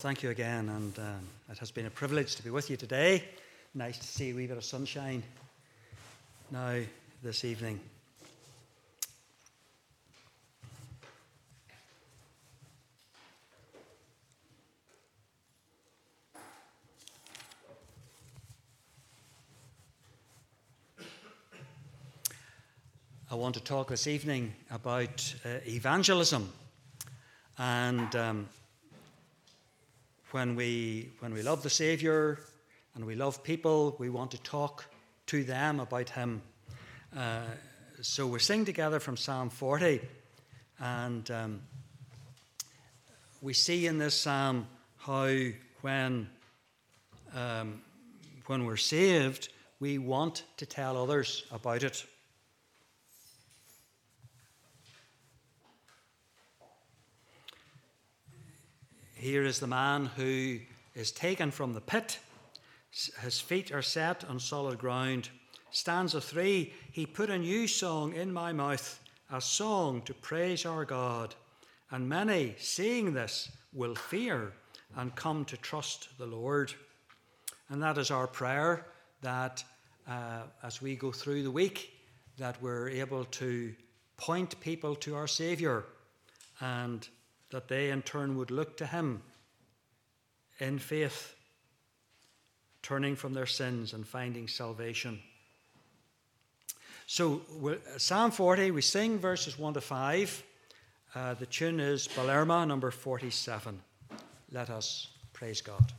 Thank you again, and it has been a privilege to be with you today. Nice to see a wee bit of sunshine now this evening. I want to talk this evening about evangelism, and when we love the Saviour and we love people, we want to talk to them about Him. So we sing together from Psalm 40, and we see in this psalm how when we're saved, we want to tell others about it. Here is the man who is taken from the pit. His feet are set on solid ground. Stanza 3, he put a new song in my mouth, a song to praise our God. And many, seeing this, will fear and come to trust the Lord. And that is our prayer, that as we go through the week, that we're able to point people to our Saviour, and that they in turn would look to Him in faith, turning from their sins and finding salvation. So Psalm 40, we sing verses 1 to 5. The tune is Balerma, number 47. Let us praise God.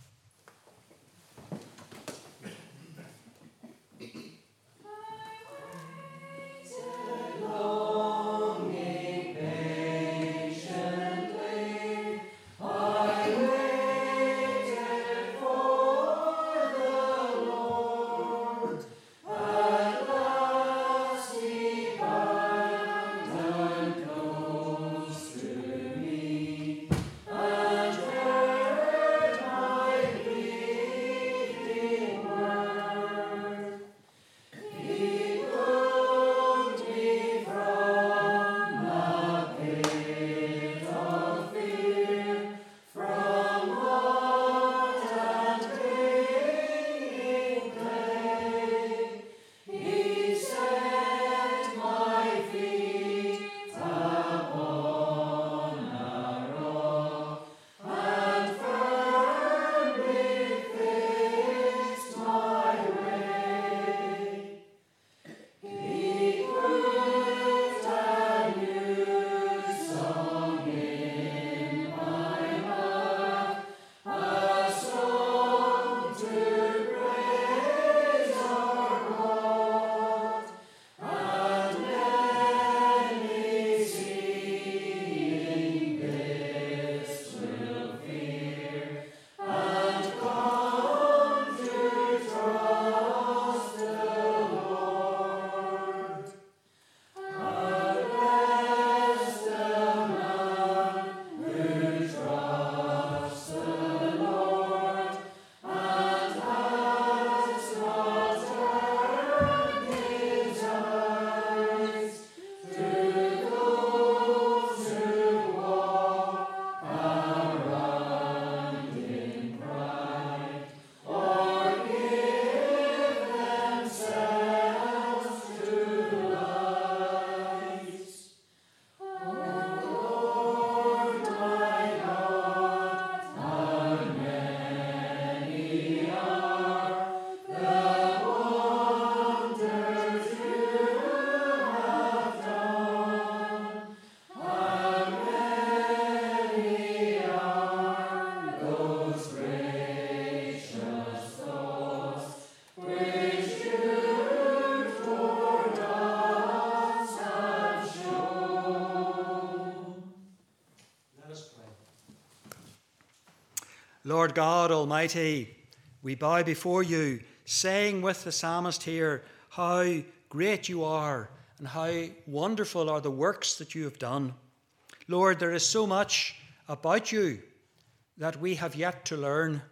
Lord God Almighty, we bow before you, saying with the psalmist here, how great you are and how wonderful are the works that you have done. Lord, there is so much about you that we have yet to learn,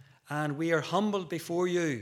and we are humbled before you.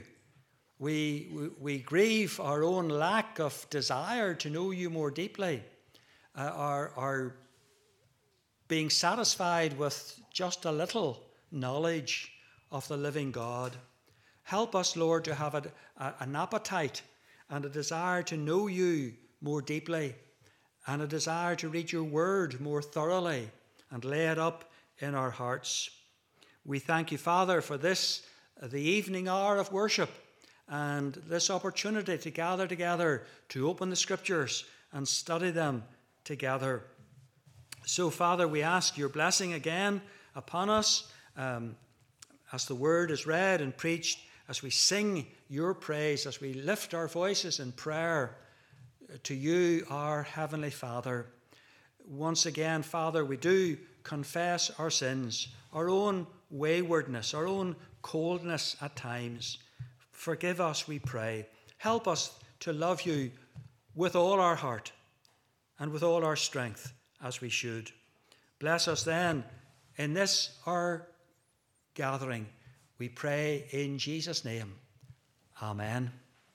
We grieve our own lack of desire to know you more deeply, our being satisfied with just a little knowledge of the living God. Help us, Lord, to have an appetite and a desire to know you more deeply, and a desire to read your word more thoroughly and lay it up in our hearts. We thank you, Father, for this, the evening hour of worship, and this opportunity to gather together to open the scriptures and study them together. So, Father, we ask your blessing again upon us as the word is read and preached, as we sing your praise, as we lift our voices in prayer to you, our Heavenly Father. Once again, Father, we do confess our sins, our own waywardness, our own coldness at times. Forgive us, we pray. Help us to love you with all our heart and with all our strength, as we should. Bless us then in this our gathering, we pray in Jesus' name. Amen.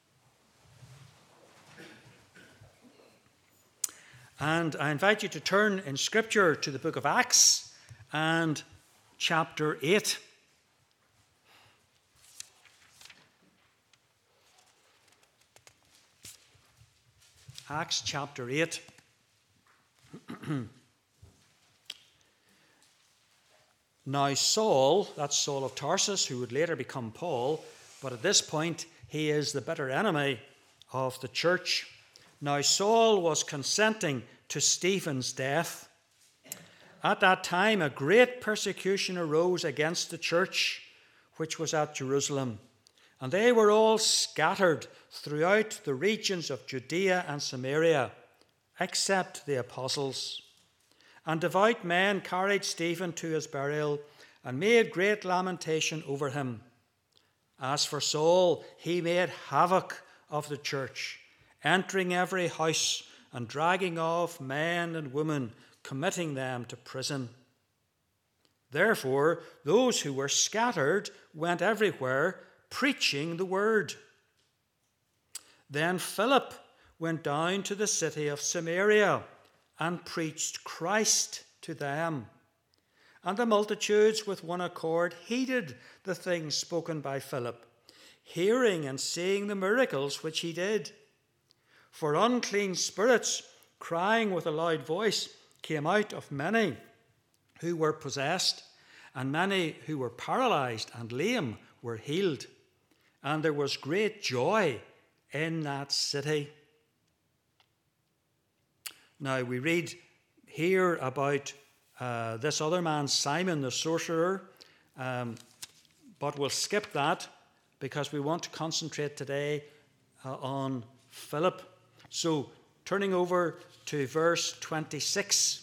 And I invite you to turn in Scripture to the book of Acts and chapter 8. Acts chapter 8. Now Saul, that's Saul of Tarsus, who would later become Paul, but at this point he is the bitter enemy of the church. Now Saul was consenting to Stephen's death. At that time a great persecution arose against the church which was at Jerusalem, and they were all scattered throughout the regions of Judea and Samaria, except the apostles. And devout men carried Stephen to his burial and made great lamentation over him. As for Saul, he made havoc of the church, entering every house and dragging off men and women, committing them to prison. Therefore, those who were scattered went everywhere, preaching the word. Then Philip went down to the city of Samaria and preached Christ to them. And the multitudes with one accord heeded the things spoken by Philip, hearing and seeing the miracles which he did. For unclean spirits, crying with a loud voice, came out of many who were possessed, and many who were paralyzed and lame were healed. And there was great joy in that city. Now we read here about this other man, Simon the sorcerer, but we'll skip that because we want to concentrate today on Philip. So turning over to verse 26,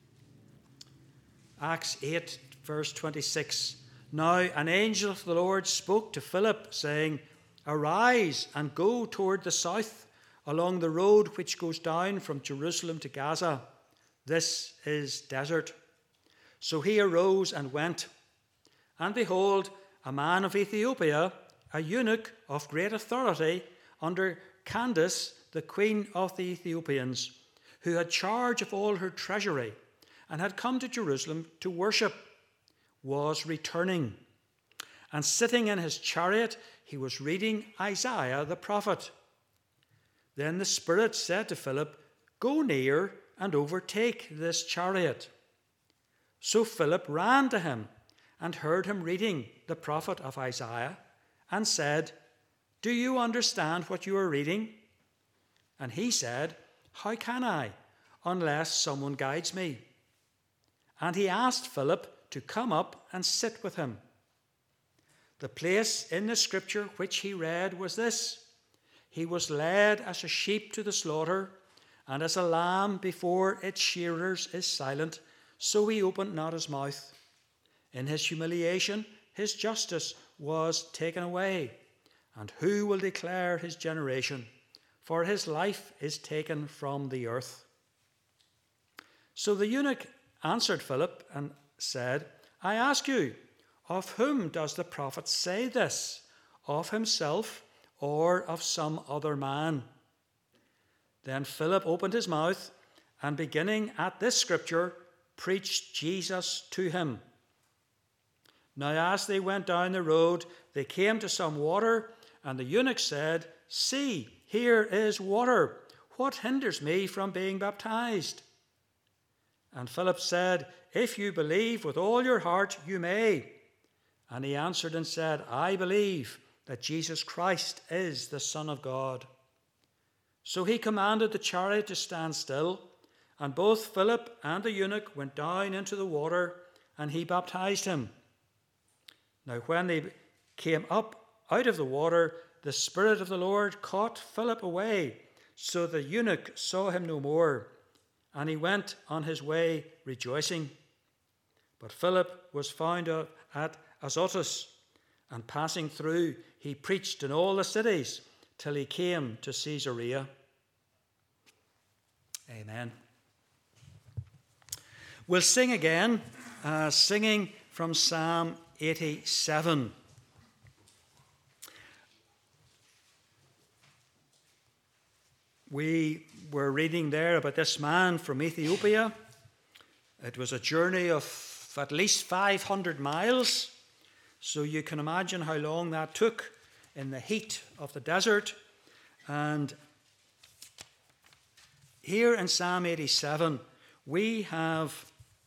Acts 8, verse 26. Now an angel of the Lord spoke to Philip, saying, Arise and go toward the south, along the road which goes down from Jerusalem to Gaza. This is desert. So he arose and went. And behold, a man of Ethiopia, a eunuch of great authority, under Candace, the queen of the Ethiopians, who had charge of all her treasury, and had come to Jerusalem to worship, was returning. And sitting in his chariot, he was reading Isaiah the prophet. Then the Spirit said to Philip, Go near and overtake this chariot. So Philip ran to him and heard him reading the prophet of Isaiah, and said, Do you understand what you are reading? And he said, How can I, unless someone guides me? And he asked Philip to come up and sit with him. The place in the scripture which he read was this: He was led as a sheep to the slaughter, and as a lamb before its shearers is silent, so he opened not his mouth. In his humiliation, his justice was taken away. And who will declare his generation? For his life is taken from the earth. So the eunuch answered Philip and said, I ask you, of whom does the prophet say this? Of himself or of some other man? Then Philip opened his mouth, and beginning at this scripture, preached Jesus to him. Now as they went down the road, they came to some water, and the eunuch said, See, here is water. What hinders me from being baptized? And Philip said, If you believe with all your heart, you may. And he answered and said, I believe that Jesus Christ is the Son of God. So he commanded the chariot to stand still, and both Philip and the eunuch went down into the water, and he baptized him. Now when they came up out of the water, the Spirit of the Lord caught Philip away, so the eunuch saw him no more, and he went on his way rejoicing. But Philip was found at Azotus, and passing through, he preached in all the cities till he came to Caesarea. Amen. We'll sing again, singing from Psalm 87. We were reading there about this man from Ethiopia. It was a journey of at least 500 miles. So you can imagine how long that took in the heat of the desert. And here in Psalm 87, we have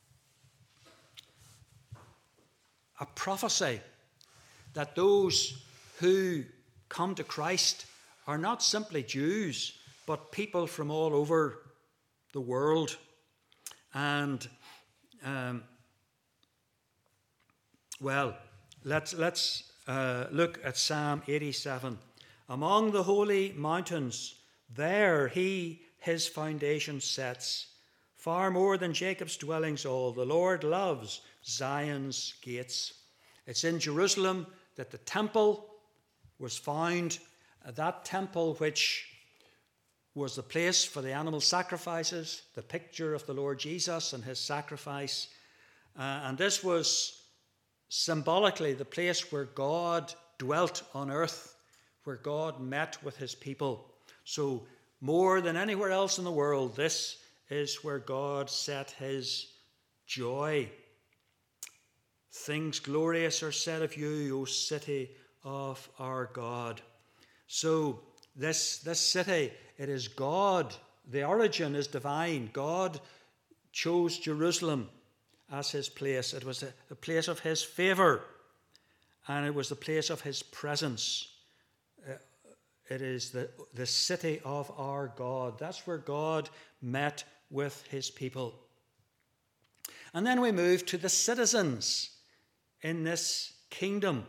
a prophecy that those who come to Christ are not simply Jews, but people from all over the world. And, let's look at Psalm 87. Among the holy mountains, there his foundation sets. Far more than Jacob's dwellings all, the Lord loves Zion's gates. It's in Jerusalem that the temple was found, that temple which was the place for the animal sacrifices, the picture of the Lord Jesus and his sacrifice. And this was symbolically the place where God dwelt on earth, where God met with his people. So more than anywhere else in the world, this is where God set his joy. Things glorious are said of you, O city of our God. So this city, it is God. The origin is divine. God chose Jerusalem as his place. It was a place of his favor, and it was the place of his presence. It is the city of our God. That's where God met with his people. And then we move to the citizens in this kingdom.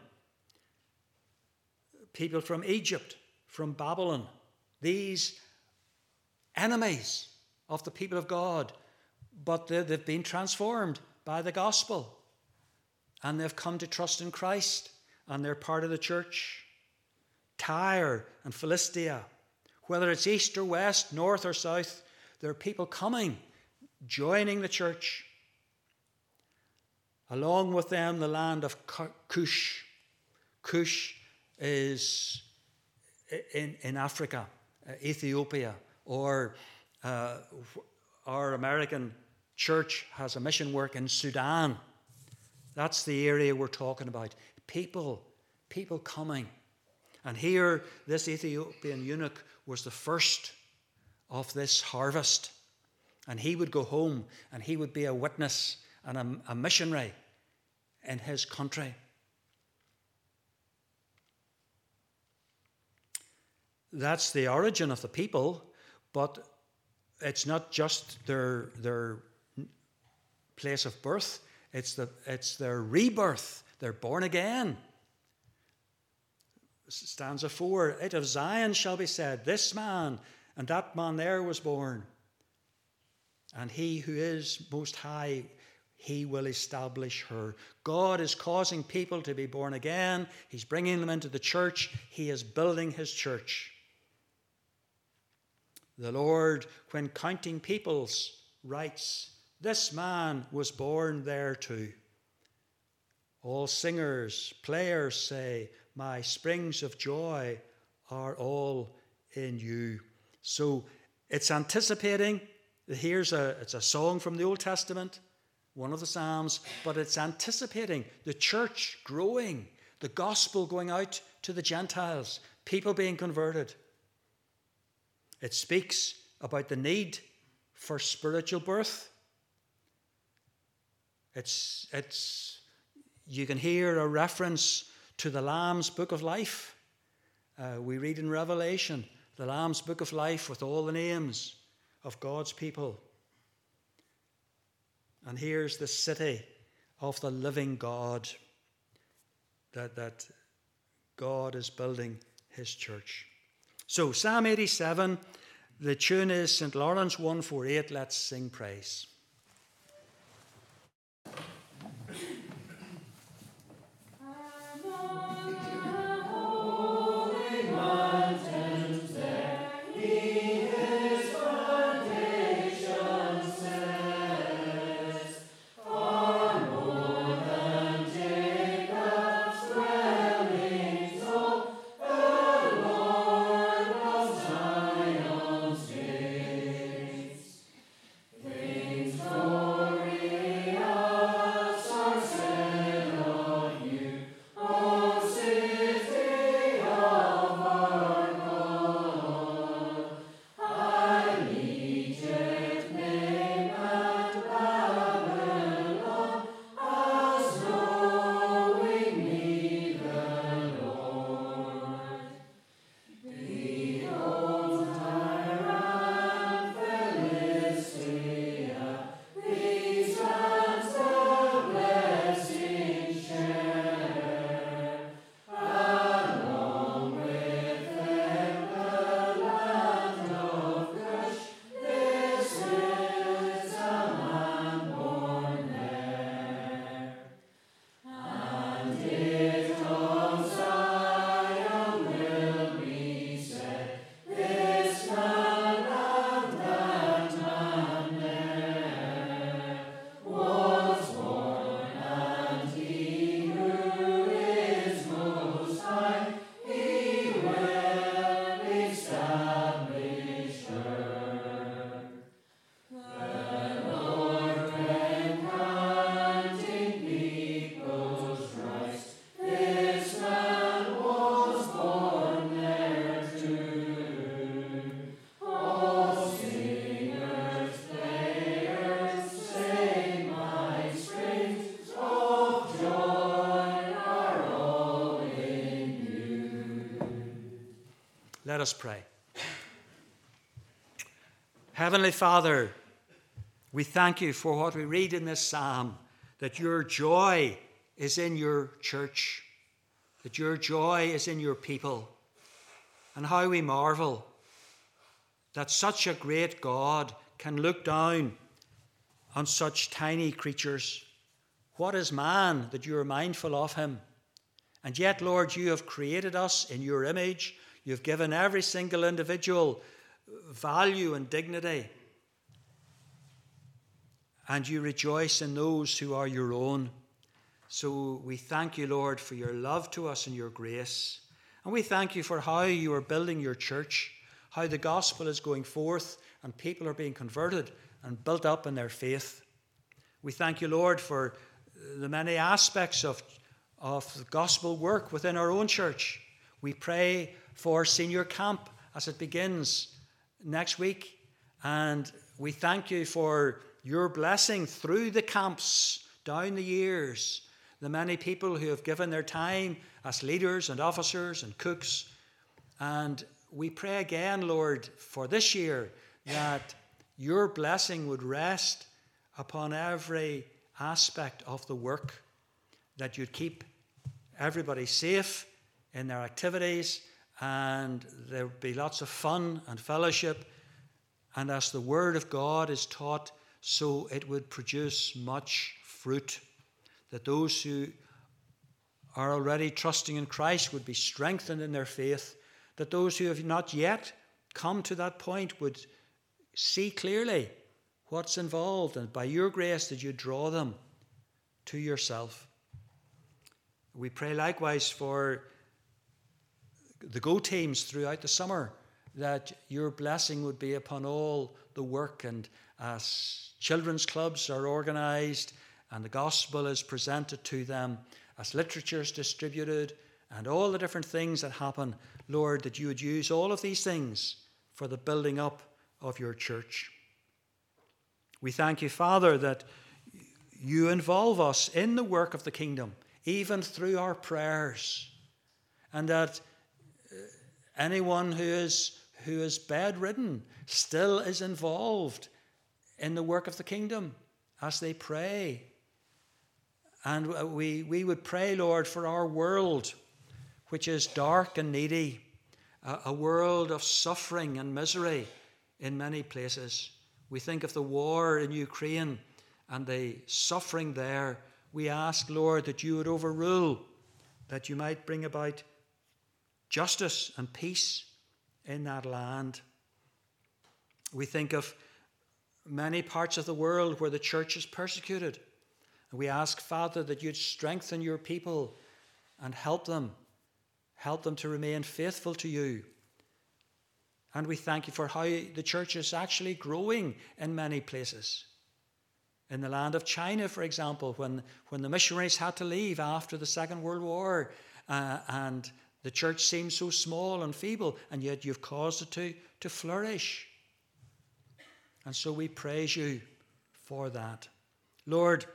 People from Egypt, from Babylon, these enemies of the people of God, but they've been transformed by the gospel, and they've come to trust in Christ, and they're part of the church. Tyre and Philistia, whether it's east or west, north or south, there are people coming, joining the church. Along with them, the land of Cush. Cush is in Africa, Ethiopia, or our American church has a mission work in Sudan. That's the area we're talking about. People coming. And here, this Ethiopian eunuch was the first of this harvest. And he would go home and he would be a witness and a missionary in his country. That's the origin of the people, but it's not just their place of birth, it's their rebirth. They're born again. Stanza 4, it of Zion shall be said, this man and that man there was born. And he who is most high, he will establish her. God is causing people to be born again. He's bringing them into the church. He is building his church. The Lord, when counting peoples, writes, this man was born there too. All singers, players say, my springs of joy are all in you. So it's anticipating. It's a song from the Old Testament one of the Psalms, but it's anticipating the church growing, the gospel going out to the Gentiles, people being converted. It speaks about the need for spiritual birth. You can hear a reference to the Lamb's Book of Life. We read in Revelation, the Lamb's Book of Life with all the names of God's people. And here's the city of the living God, that God is building his church. So Psalm 87, the tune is St. Lawrence 148, let's sing praise. Let us pray. Heavenly Father, we thank you for what we read in this psalm, that your joy is in your church, that your joy is in your people, and how we marvel that such a great God can look down on such tiny creatures. What is man that you are mindful of him? And yet, Lord, you have created us in your image. You've given every single individual value and dignity. And you rejoice in those who are your own. So we thank you, Lord, for your love to us and your grace. And we thank you for how you are building your church, how the gospel is going forth and people are being converted and built up in their faith. We thank you, Lord, for the many aspects of the gospel work within our own church. We pray for senior camp as it begins next week. And we thank you for your blessing through the camps down the years. The many people who have given their time as leaders and officers and cooks. And we pray again, Lord, for this year that your blessing would rest upon every aspect of the work, that you'd keep everybody safe in their activities, and there would be lots of fun and fellowship. And as the word of God is taught, so it would produce much fruit, that those who are already trusting in Christ would be strengthened in their faith, that those who have not yet come to that point would see clearly what's involved, and by your grace that you draw them to yourself. We pray likewise for the Go teams throughout the summer, that your blessing would be upon all the work, and as children's clubs are organised and the gospel is presented to them, as literature is distributed, and all the different things that happen, Lord, that you would use all of these things for the building up of your church. We thank you, Father, that you involve us in the work of the kingdom, even through our prayers, and that anyone who is bedridden still is involved in the work of the kingdom as they pray. And we would pray, Lord, for our world, which is dark and needy, a world of suffering and misery in many places. We think of the war in Ukraine and the suffering there. We ask, Lord, that you would overrule, that you might bring about justice and peace in that land. We think of many parts of the world where the church is persecuted. And we ask, Father, that you'd strengthen your people and help them to remain faithful to you. And we thank you for how the church is actually growing in many places. In the land of China, for example, when the missionaries had to leave after the Second World War, and the church seemed so small and feeble, and yet you've caused it to flourish. And so we praise you for that. Lord,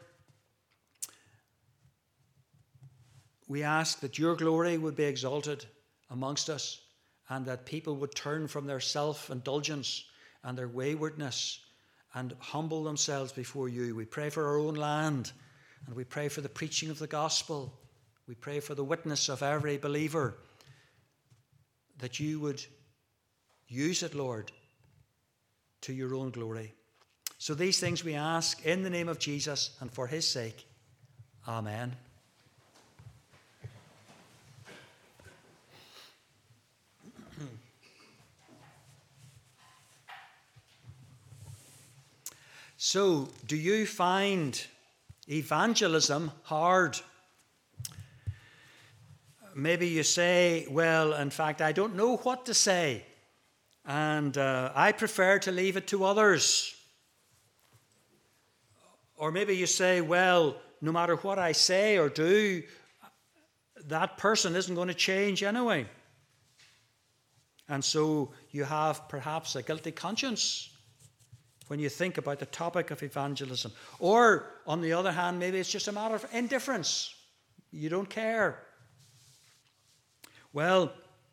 we ask that your glory would be exalted amongst us, and that people would turn from their self-indulgence and their waywardness and humble themselves before you. We pray for our own land, and we pray for the preaching of the gospel. We pray for the witness of every believer, that you would use it, Lord, to your own glory. So these things we ask in the name of Jesus and for his sake. Amen. So, do you find evangelism hard? Maybe you say, well, in fact, I don't know what to say, and I prefer to leave it to others. Or maybe you say, well, no matter what I say or do, that person isn't going to change anyway. And so you have perhaps a guilty conscience when you think about the topic of evangelism. Or, on the other hand, maybe it's just a matter of indifference. You don't care. Well,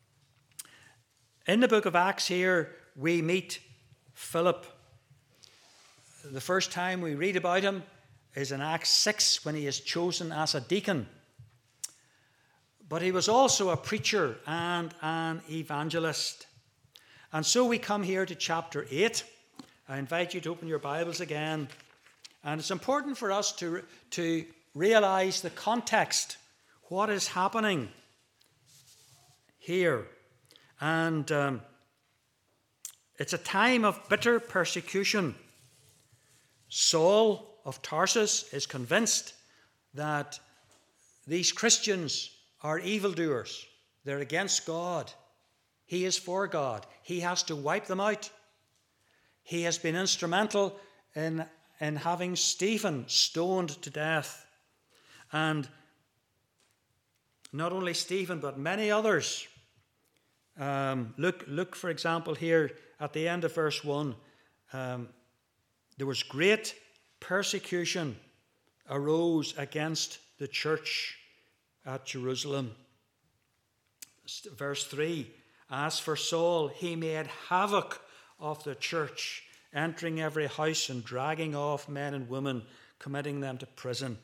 in the book of Acts here, we meet Philip. The first time we read about him is in Acts 6, when he is chosen as a deacon. But he was also a preacher and an evangelist. And so we come here to chapter 8. I invite you to open your Bibles again. And it's important for us to realize the context, what is happening here. And it's a time of bitter persecution. Saul of Tarsus is convinced that these Christians are evildoers. They're against God. He is for God. He has to wipe them out. He has been instrumental in having Stephen stoned to death. And not only Stephen, but many others. Look, for example, here at the end of verse 1. There was great persecution arose against the church at Jerusalem. Verse 3. As for Saul, he made havoc of the church, entering every house and dragging off men and women, committing them to prison.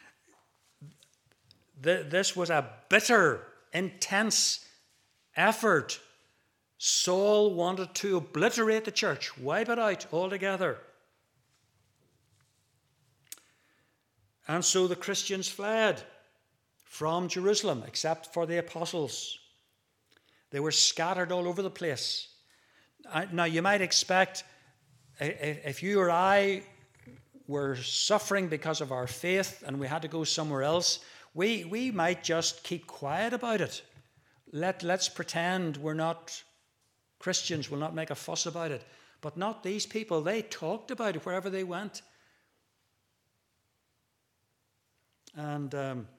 This was a bitter, intense effort. Saul wanted to obliterate the church, wipe it out altogether. And so the Christians fled from Jerusalem, except for the apostles. They were scattered all over the place. Now, you might expect, if you or I were suffering because of our faith and we had to go somewhere else, we might just keep quiet about it. Let's pretend we're not Christians. We'll not make a fuss about it. But not these people. They talked about it wherever they went. And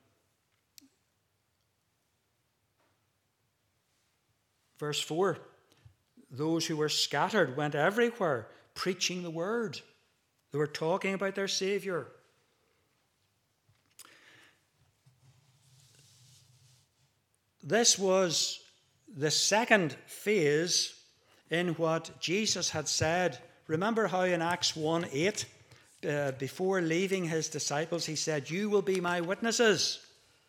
verse 4, those who were scattered went everywhere preaching the word. They were talking about their Savior. This was the second phase in what Jesus had said. Remember how in Acts 1:8, before leaving his disciples, he said, "You will be my witnesses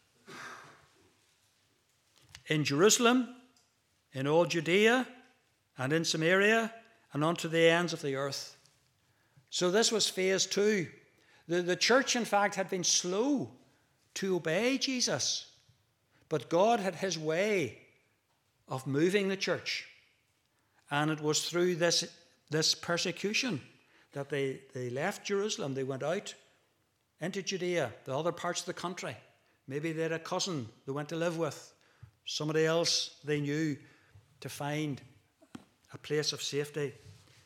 in Jerusalem, in all Judea, and in Samaria, and unto the ends of the earth." So this was phase 2. The church, in fact, had been slow to obey Jesus. But God had his way of moving the church. And it was through this persecution that they left Jerusalem. They went out into Judea, the other parts of the country. Maybe they had a cousin they went to live with, somebody else they knew, to find a place of safety.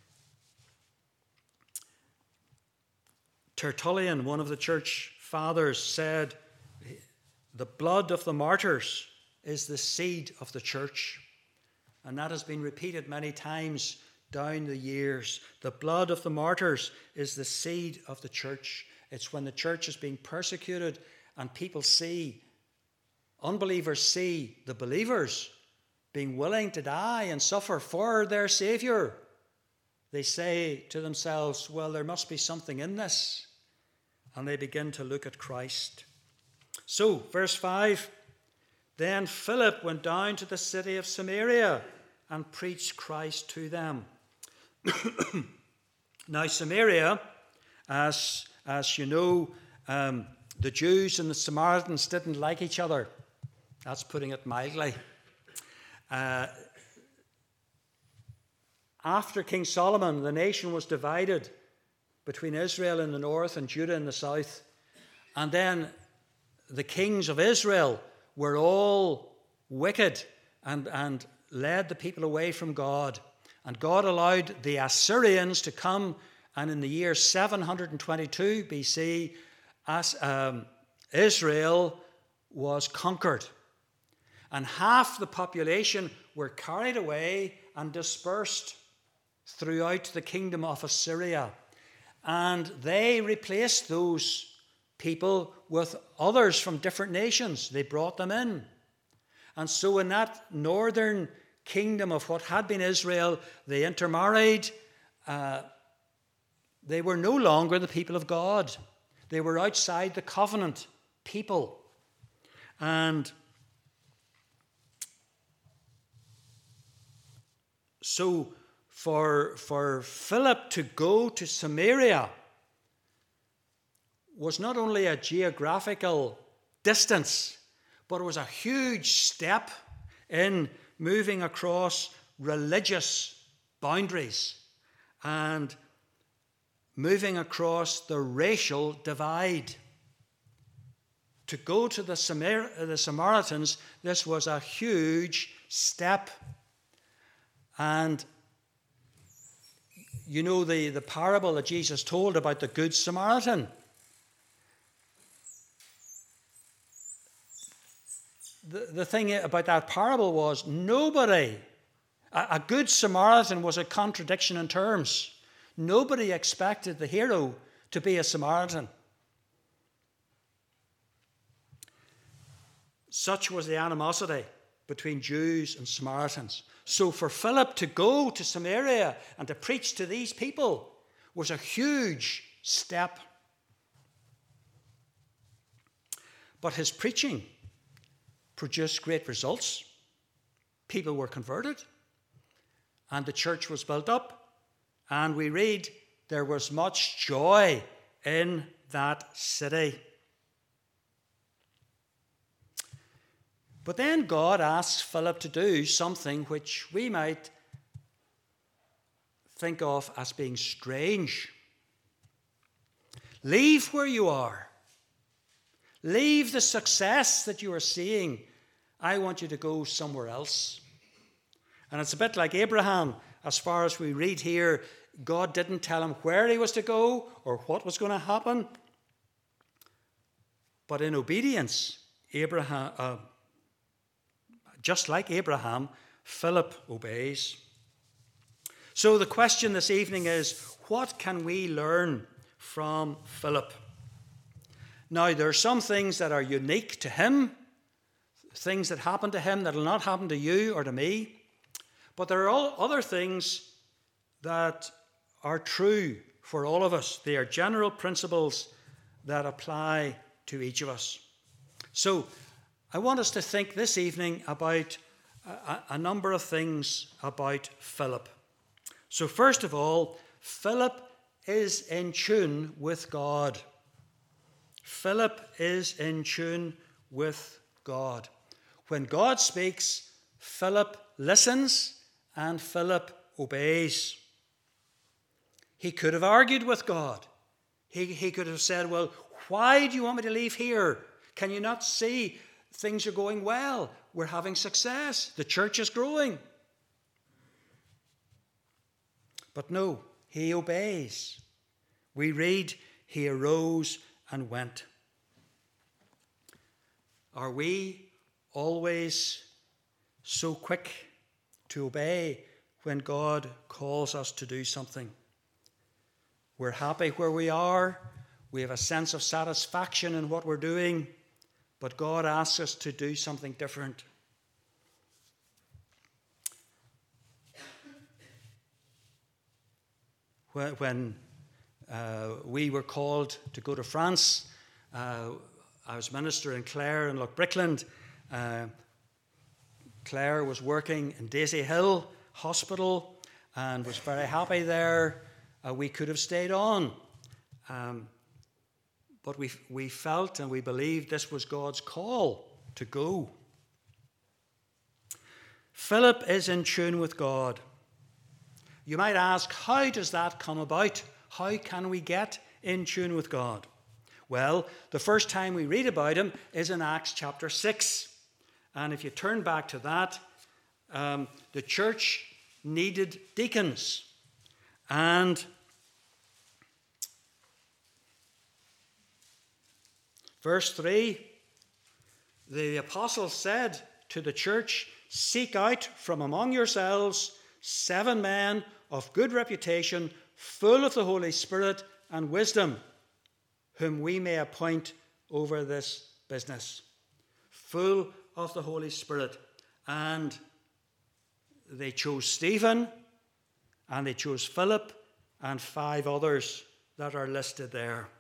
Tertullian, one of the church fathers, said, "The blood of the martyrs is the seed of the church." And that has been repeated many times down the years. The blood of the martyrs is the seed of the church. It's when the church is being persecuted and people see, unbelievers see the believers being willing to die and suffer for their Savior. They say to themselves, well, there must be something in this. And they begin to look at Christ. So, verse 5, then Philip went down to the city of Samaria and preached Christ to them. Now, Samaria, as you know, the Jews and the Samaritans didn't like each other. That's putting it mildly. After King Solomon, the nation was divided between Israel in the north and Judah in the south. And then the kings of Israel were all wicked and led the people away from God. And God allowed the Assyrians to come, and in the year 722 BC, Israel was conquered. And half the population were carried away and dispersed throughout the kingdom of Assyria. And they replaced those people with others from different nations. They brought them in. And so in that northern kingdom of what had been Israel, they intermarried. They were no longer the people of God. They were outside the covenant people. And so for Philip to go to Samaria was not only a geographical distance, but it was a huge step in moving across religious boundaries and moving across the racial divide. To go to the Samaritans, this was a huge step. And you know the parable that Jesus told about the Good Samaritan. The thing about that parable was a Good Samaritan was a contradiction in terms. Nobody expected the hero to be a Samaritan. Such was the animosity between Jews and Samaritans. So for Philip to go to Samaria and to preach to these people was a huge step. But his preaching produced great results. People were converted, and the church was built up. And we read there was much joy in that city. But then God asks Philip to do something which we might think of as being strange. Leave where you are. Leave the success that you are seeing. I want you to go somewhere else. And it's a bit like Abraham. As far as we read here, God didn't tell him where he was to go or what was going to happen. But in obedience, just like Abraham, Philip obeys. So the question this evening is, what can we learn from Philip? Now, there are some things that are unique to him, things that happen to him that will not happen to you or to me. But there are all other things that are true for all of us. They are general principles that apply to each of us. So I want us to think this evening about a number of things about Philip. So first of all, Philip is in tune with God. Philip is in tune with God. When God speaks, Philip listens and Philip obeys. He could have argued with God. He could have said, well, why do you want me to leave here? Can you not see things are going well? We're having success. The church is growing. But no, he obeys. We read, he arose and went. Are we always so quick to obey when God calls us to do something? We're happy where we are. We have a sense of satisfaction in what we're doing. But God asks us to do something different. When we were called to go to France, I was minister in Clare and Lochbrickland. Claire was working in Daisy Hill Hospital and was very happy there. We could have stayed on. But we felt and we believed this was God's call to go. Philip is in tune with God. You might ask, how does that come about? How can we get in tune with God? Well, the first time we read about him is in Acts chapter 6. And if you turn back to that, the church needed deacons. And verse 3, the apostle said to the church, seek out from among yourselves 7 men of good reputation, full of the Holy Spirit and wisdom, whom we may appoint over this business. Full of the Holy Spirit. And they chose Stephen, and they chose Philip, and 5 others that are listed there.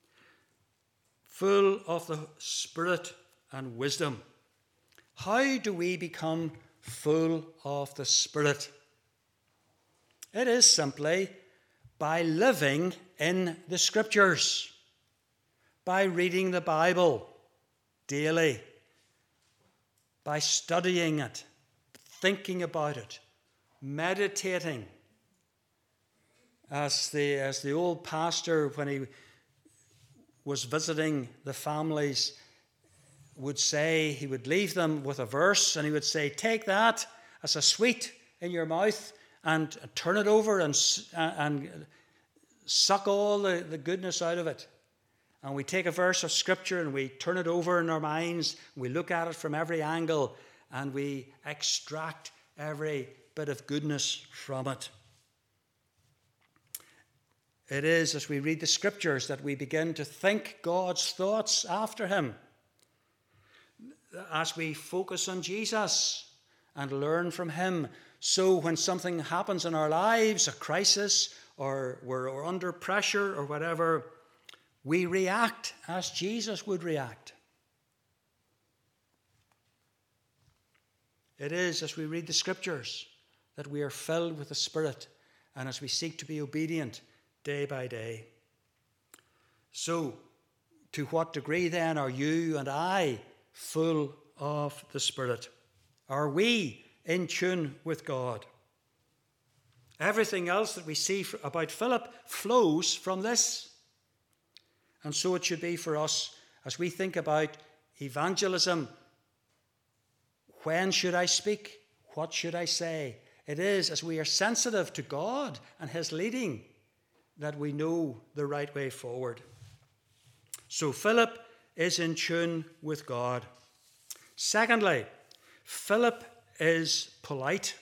Full of the Spirit and wisdom. How do we become full of the Spirit? It is simply by living in the Scriptures, by reading the Bible daily, by studying it, thinking about it, meditating. As the old pastor, when he was visiting the families, would say, he would leave them with a verse and he would say, take that as a sweet in your mouth and turn it over and suck all the goodness out of it. And we take a verse of Scripture and we turn it over in our minds. We look at it from every angle and we extract every bit of goodness from it. It is as we read the Scriptures that we begin to think God's thoughts after him. As we focus on Jesus and learn from him. So when something happens in our lives, a crisis, or we're under pressure or whatever, we react as Jesus would react. It is as we read the Scriptures that we are filled with the Spirit and as we seek to be obedient day by day. So, to what degree then are you and I full of the Spirit? Are we in tune with God? Everything else that we see about Philip flows from this. And so it should be for us as we think about evangelism. When should I speak? What should I say? It is as we are sensitive to God and his leading that we know the right way forward. So Philip is in tune with God. Secondly, Philip is polite.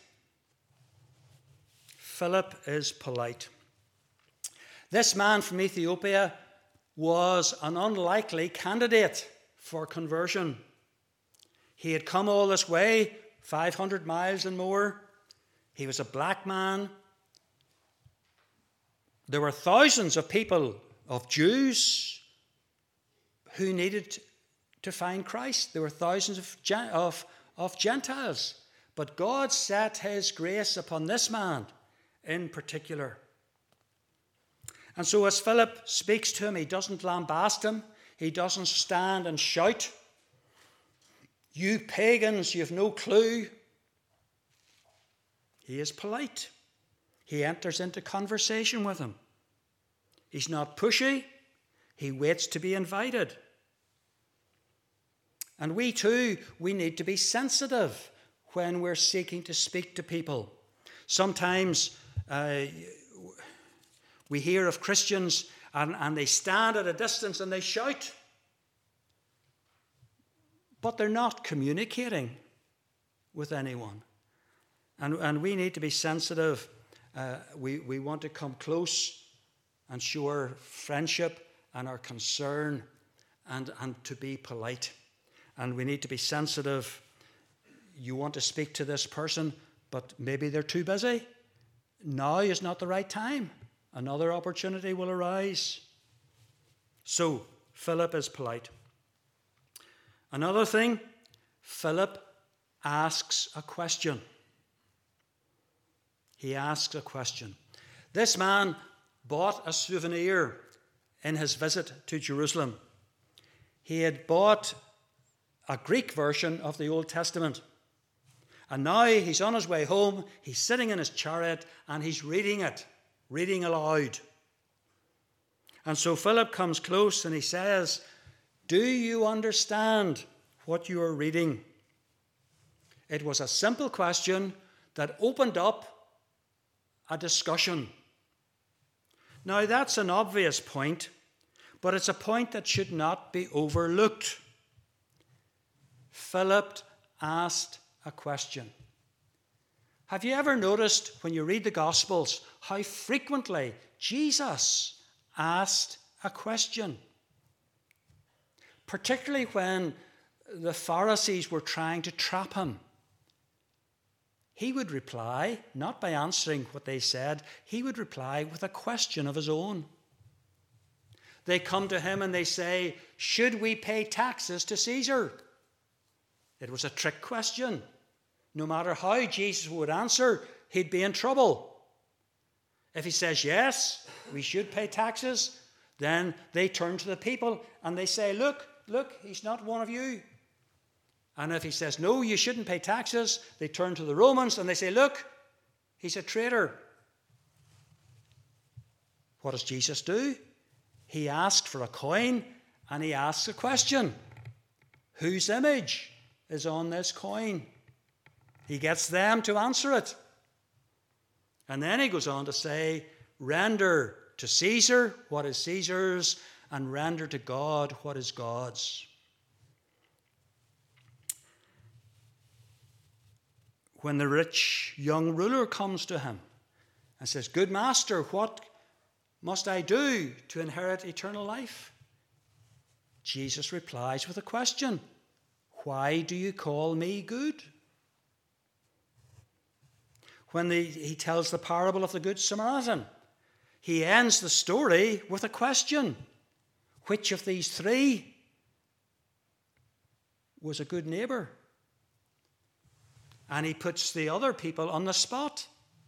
Philip is polite. This man from Ethiopia was an unlikely candidate for conversion. He had come all this way, 500 miles and more. He was a black man. There were thousands of people, of Jews, who needed to find Christ. There were thousands of Gentiles. But God set his grace upon this man in particular. And so as Philip speaks to him, he doesn't lambast him. He doesn't stand and shout, "You pagans, you have no clue." He is polite. He enters into conversation with him. He's not pushy. He waits to be invited. And we too, we need to be sensitive when we're seeking to speak to people. Sometimes we hear of Christians and they stand at a distance and they shout, but they're not communicating with anyone. And we need to be sensitive. We want to come close and show our friendship and our concern and to be polite. And we need to be sensitive. You want to speak to this person, but maybe they're too busy. Now is not the right time. Another opportunity will arise. So, Philip is polite. Another thing, Philip asks a question. He asks a question. This man bought a souvenir in his visit to Jerusalem. He had bought a Greek version of the Old Testament. And now he's on his way home, he's sitting in his chariot, and he's reading it, reading aloud. And so Philip comes close and he says, "Do you understand what you are reading?" It was a simple question that opened up a discussion. Now that's an obvious point, but it's a point that should not be overlooked. Philip asked a question. Have you ever noticed when you read the Gospels how frequently Jesus asked a question? Particularly when the Pharisees were trying to trap him. He would reply, not by answering what they said, he would reply with a question of his own. They come to him and they say, "Should we pay taxes to Caesar?" It was a trick question. No matter how Jesus would answer, he'd be in trouble. If he says, "Yes, we should pay taxes," then they turn to the people and they say, look, he's not one of you. And if he says, "No, you shouldn't pay taxes," they turn to the Romans and they say, "Look, he's a traitor." What does Jesus do? He asks for a coin and he asks a question. Whose image is on this coin? He gets them to answer it. And then he goes on to say, "Render to Caesar what is Caesar's, and render to God what is God's." When the rich young ruler comes to him and says, "Good master, what must I do to inherit eternal life?" Jesus replies with a question. "Why do you call me good?" When he tells the parable of the Good Samaritan, he ends the story with a question. Which of these three was a good neighbor? And he puts the other people on the spot.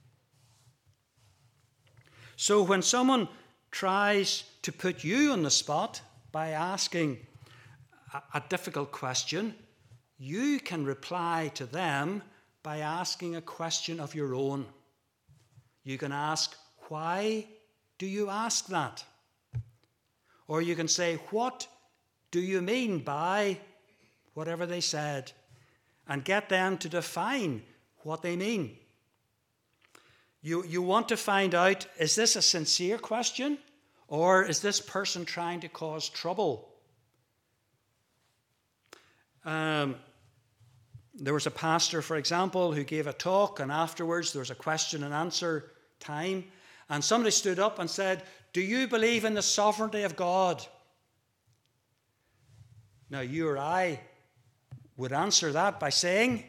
So when someone tries to put you on the spot by asking a difficult question, you can reply to them by asking a question of your own. You can ask, "Why do you ask that?" Or you can say, "What do you mean by whatever they said?" And get them to define what they mean. You want to find out, is this a sincere question? Or is this person trying to cause trouble? There was a pastor, for example, who gave a talk, and afterwards there was a question and answer time. And somebody stood up and said, "Do you believe in the sovereignty of God?" Now, you or I would answer that by saying,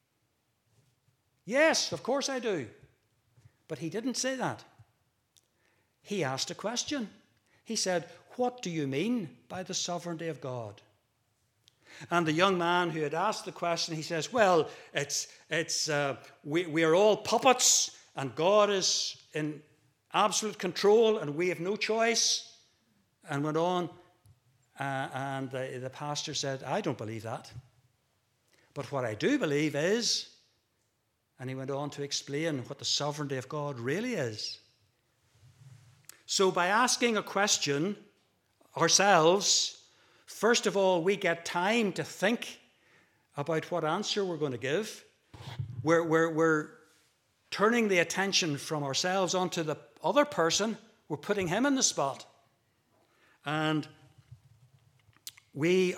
"Yes, of course I do." But he didn't say that. He asked a question. He said, "What do you mean by the sovereignty of God?" And the young man who had asked the question, he says, "Well, we are all puppets, and God is in absolute control, and we have no choice." And went on, and the pastor said, "I don't believe that. But what I do believe is," and he went on to explain what the sovereignty of God really is. So by asking a question ourselves, first of all, we get time to think about what answer we're going to give. We're turning the attention from ourselves onto the other person. We're putting him in the spot. And we're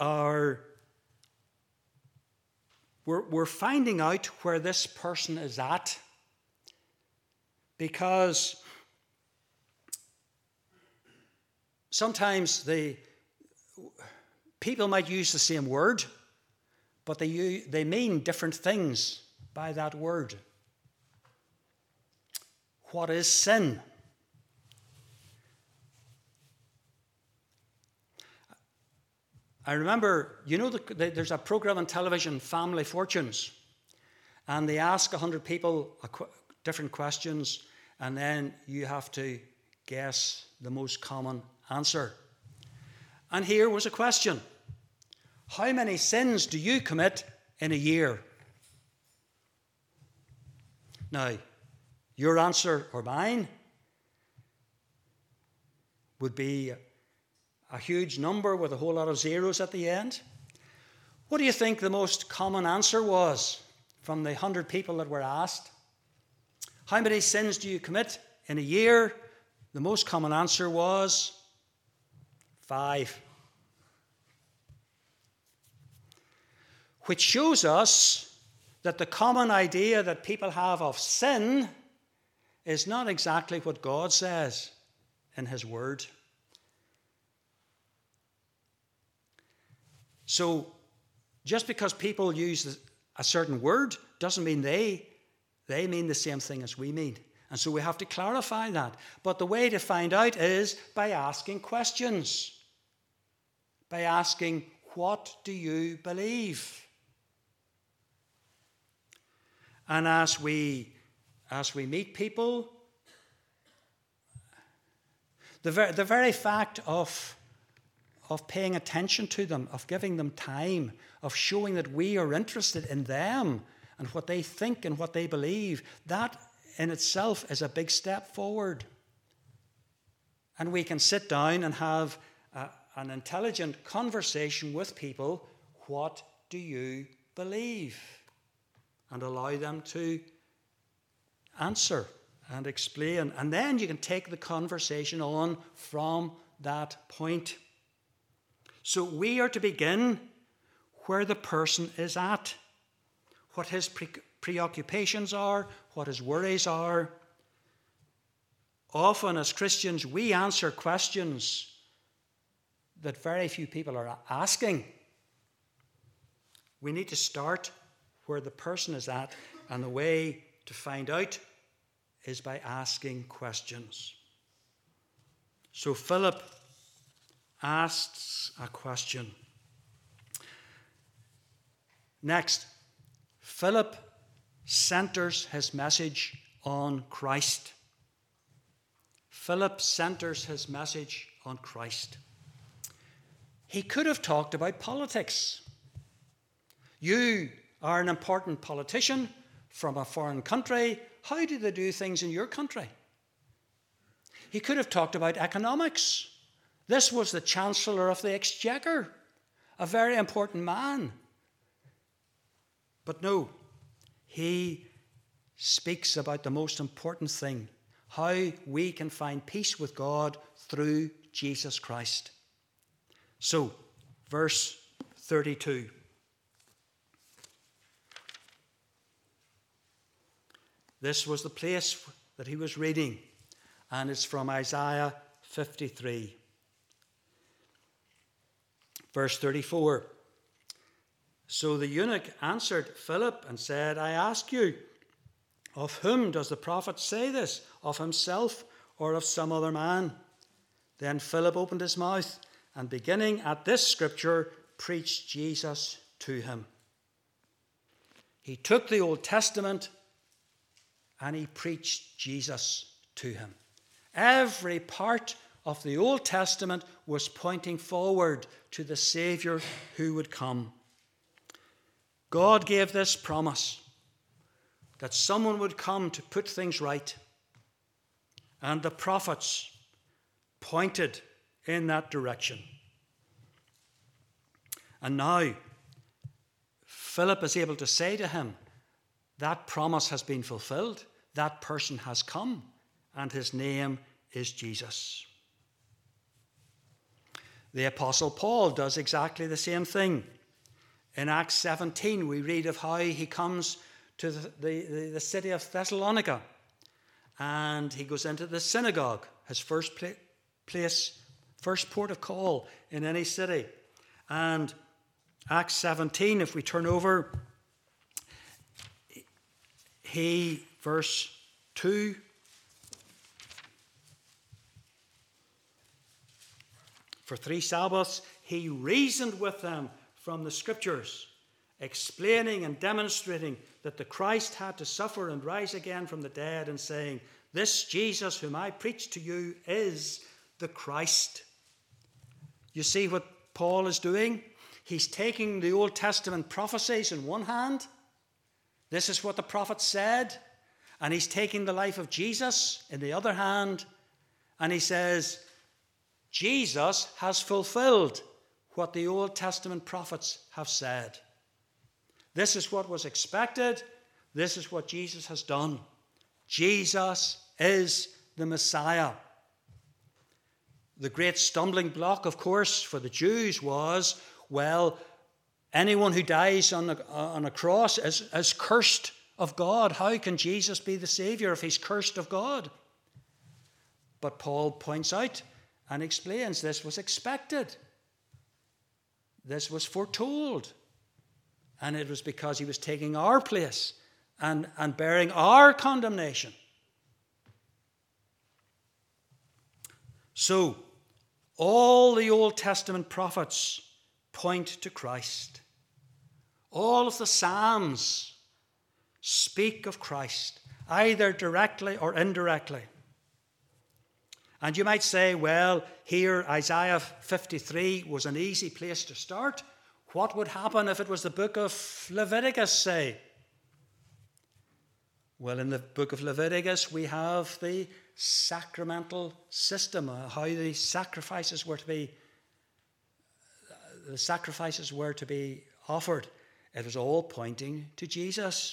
finding out where this person is at, because sometimes people might use the same word, but they mean different things by that word. What is sin? I remember, there's a program on television, Family Fortunes, and they ask 100 people different questions, and then you have to guess the most common answer. And here was a question: how many sins do you commit in a year? Now, your answer or mine would be a huge number with a whole lot of zeros at the end. What do you think the most common answer was from the 100 people that were asked? How many sins do you commit in a year? The most common answer was 5. Which shows us that the common idea that people have of sin is not exactly what God says in His Word. So, just because people use a certain word doesn't mean they mean the same thing as we mean. And so we have to clarify that. But the way to find out is by asking questions. By asking, what do you believe? And as we meet people, the very fact of paying attention to them, of giving them time, of showing that we are interested in them and what they think and what they believe, that in itself is a big step forward. And we can sit down and have an intelligent conversation with people. What do you believe? And allow them to answer and explain. And then you can take the conversation on from that point. So we are to begin where the person is at, what his preoccupations are, what his worries are. Often as Christians, we answer questions that very few people are asking. We need to start where the person is at, and the way to find out is by asking questions. So Philip asks a question. Next, Philip centers his message on Christ. Philip centers his message on Christ. He could have talked about politics. You are an important politician from a foreign country. How do they do things in your country? He could have talked about economics. This was the Chancellor of the Exchequer, a very important man. But no, he speaks about the most important thing, how we can find peace with God through Jesus Christ. So, verse 32. This was the place that he was reading, and it's from Isaiah 53. Verse 34. So the eunuch answered Philip and said, I ask you, of whom does the prophet say this? Of himself or of some other man? Then Philip opened his mouth and, beginning at this scripture, preached Jesus to him. He took the Old Testament and he preached Jesus to him. Every part of the Old Testament was pointing forward to the Savior who would come. God gave this promise that someone would come to put things right, and the prophets pointed in that direction. And now Philip is able to say to him, that promise has been fulfilled, that person has come, and his name is Jesus. The Apostle Paul does exactly the same thing. In Acts 17, we read of how he comes to the city of Thessalonica, and he goes into the synagogue, his first port of call in any city. And Acts 17, if we turn over, verse 2, for 3 Sabbaths he reasoned with them from the Scriptures, explaining and demonstrating that the Christ had to suffer and rise again from the dead, and saying, this Jesus whom I preach to you is the Christ. You see what Paul is doing? He's taking the Old Testament prophecies in one hand. This is what the prophet said. And he's taking the life of Jesus in the other hand. And he says, Jesus has fulfilled what the Old Testament prophets have said. This is what was expected. This is what Jesus has done. Jesus is the Messiah. The great stumbling block, of course, for the Jews was, well, anyone who dies on a cross is cursed of God. How can Jesus be the Savior if he's cursed of God? But Paul points out and explains this was expected. This was foretold. And it was because he was taking our place and bearing our condemnation. So, all the Old Testament prophets point to Christ. All of the Psalms speak of Christ, either directly or indirectly. And you might say, well, here Isaiah 53 was an easy place to start. What would happen if it was the book of Leviticus, say? Well, in the book of Leviticus, we have the sacramental system, how the sacrifices were to be offered. It was all pointing to Jesus.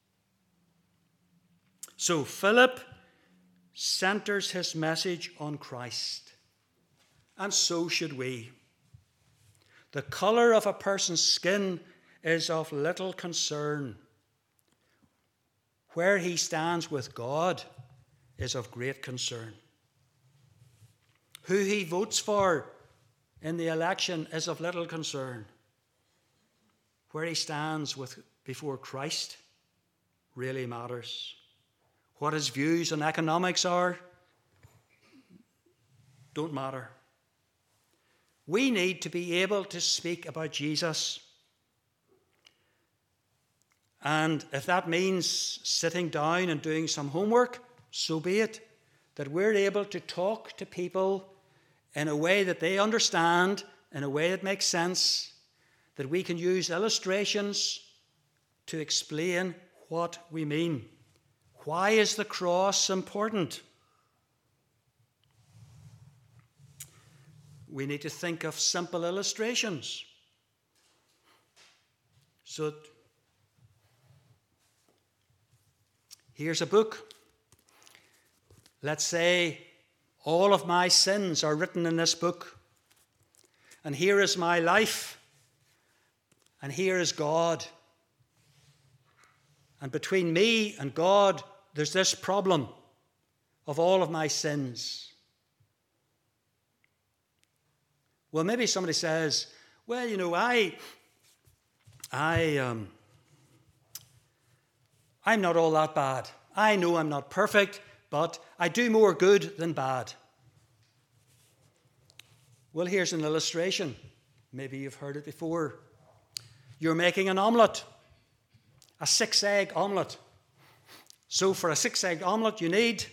So Philip centers his message on Christ, and so should we. The color of a person's skin is of little concern. Where he stands with God is of great concern. Who he votes for in the election is of little concern. Where he stands before Christ really matters. What his views on economics are don't matter. We need to be able to speak about Jesus. And if that means sitting down and doing some homework, so be it. That we're able to talk to people in a way that they understand, in a way that makes sense, that we can use illustrations to explain what we mean. Why is the cross important? We need to think of simple illustrations. So here's a book. Let's say all of my sins are written in this book. And here is my life. And here is God. And between me and God, there's this problem of all of my sins. Well, maybe somebody says, well, you know, I'm not all that bad. I know I'm not perfect, but I do more good than bad. Well, here's an illustration. Maybe you've heard it before. You're making an omelette, a 6-egg omelette. So for a 6-egg omelette, you need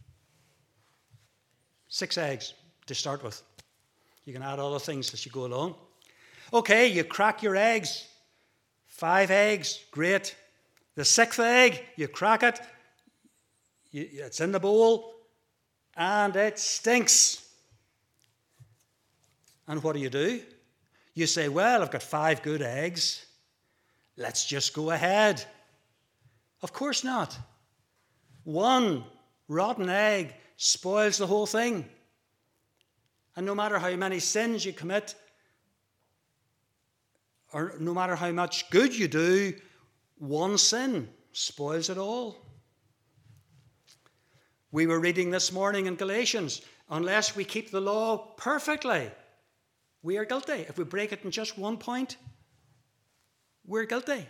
6 eggs to start with. You can add other things as you go along. Okay, you crack your eggs. 5 eggs, great. The 6th egg, you crack it. It's in the bowl, and it stinks. And what do? You say, well, I've got 5 good eggs. Let's just go ahead. Of course not. 1 rotten egg spoils the whole thing. And no matter how many sins you commit, or no matter how much good you do, 1 sin spoils it all. We were reading this morning in Galatians, unless we keep the law perfectly, we are guilty. If we break it in just 1 point, we're guilty.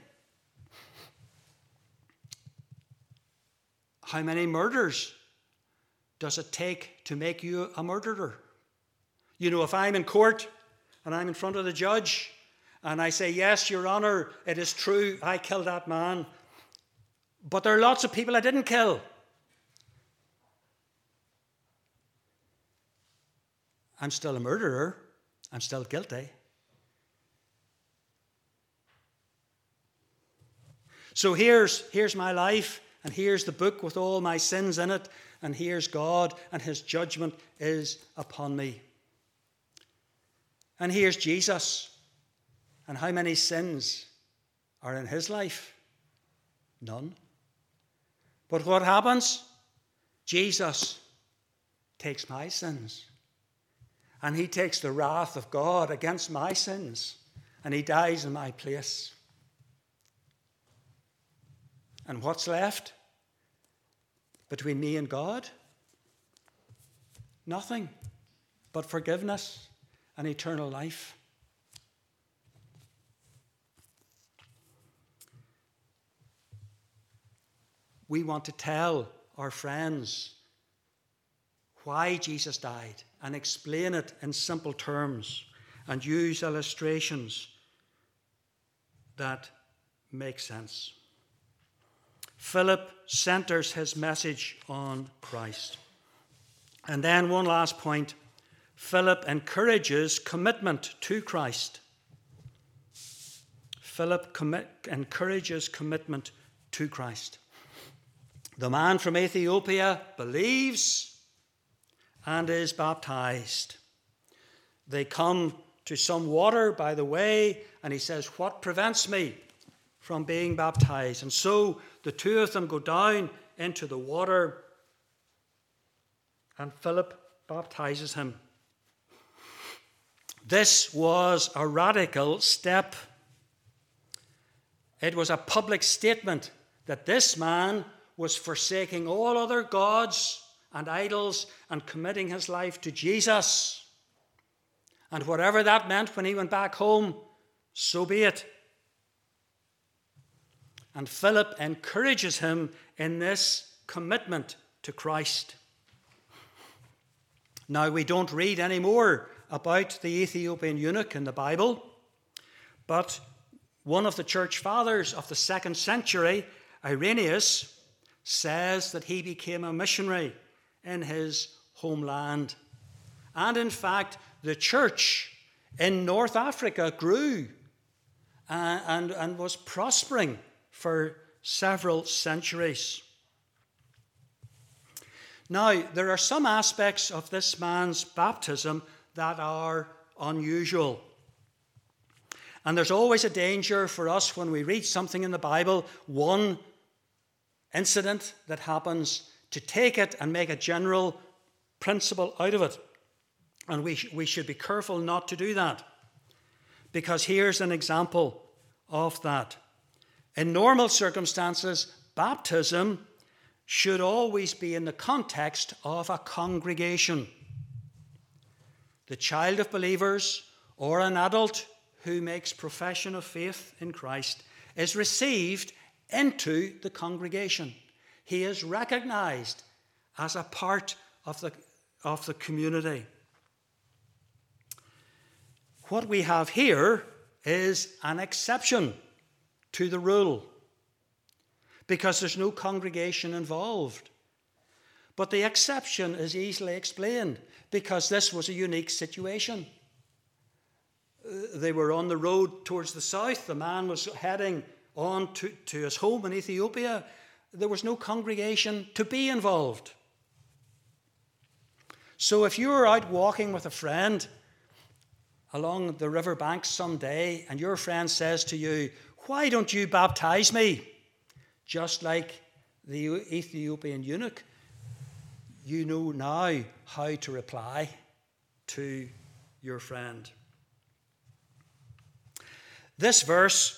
How many murders does it take to make you a murderer? You know, if I'm in court and I'm in front of the judge and I say, yes, Your Honour, it is true, I killed that man, but there are lots of people I didn't kill. I'm still a murderer. I'm still guilty. So here's my life, and here's the book with all my sins in it, and here's God, and his judgment is upon me. And here's Jesus, and how many sins are in his life? None. But what happens? Jesus takes my sins, and he takes the wrath of God against my sins, and he dies in my place. And what's left between me and God? Nothing but forgiveness and eternal life. We want to tell our friends why Jesus died and explain it in simple terms and use illustrations that make sense. Philip centers his message on Christ. And then one last point. Philip encourages commitment to Christ. Philip encourages commitment to Christ. The man from Ethiopia believes and is baptized. They come to some water by the way, and he says, what prevents me from being baptized? And so the two of them go down into the water, and Philip baptizes him. This was a radical step. It was a public statement that this man was forsaking all other gods and idols and committing his life to Jesus. And whatever that meant when he went back home, so be it. And Philip encourages him in this commitment to Christ. Now, we don't read any more about the Ethiopian eunuch in the Bible, but one of the church fathers of the 2nd century, Irenaeus, says that he became a missionary in his homeland. And in fact, the church in North Africa grew and was prospering for several centuries. Now, there are some aspects of this man's baptism that are unusual. And there's always a danger for us when we read something in the Bible, one incident that happens, to take it and make a general principle out of it. And we should be careful not to do that. Because here's an example of that. In normal circumstances, baptism should always be in the context of a congregation. The child of believers or an adult who makes profession of faith in Christ is received into the congregation. He is recognized as a part of the community. What we have here is an exception to the rule, because there's no congregation involved. But the exception is easily explained, because this was a unique situation. They were on the road towards the south. The man was heading on to his home in Ethiopia. There was no congregation to be involved. So if you were out walking with a friend along the river bank someday, and your friend says to you, "Why don't you baptize me?" Just like the Ethiopian eunuch, you know now how to reply to your friend. This verse